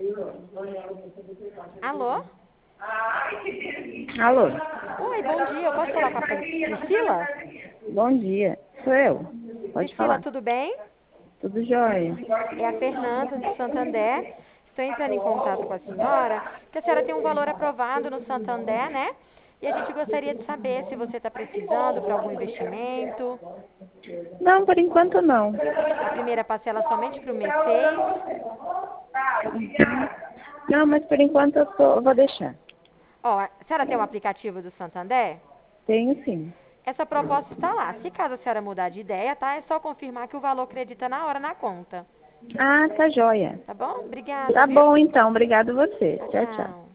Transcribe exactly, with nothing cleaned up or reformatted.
Alô? Alô? Oi, bom dia. Eu posso falar com a Priscila? Bom dia. Sou eu. Pode Priscila, falar. tudo bem? Tudo jóia? É a Fernanda de Santander. Estou entrando em contato com a senhora, porque a senhora tem um valor aprovado no Santander, né? E a gente gostaria de saber se você está precisando para algum investimento. Não, por enquanto não. A primeira parcela somente para o mês seis. Não, mas por enquanto eu, tô, eu vou deixar. Ó, a senhora tem um aplicativo do Santander? Tenho sim. Essa proposta está lá. Se caso a senhora mudar de ideia, tá? É só confirmar que o valor acredita na hora na conta. Ah, tá jóia. Tá bom? Obrigada, Tá viu? bom então. Obrigado você. Tchau, Tchau, tchau. tchau.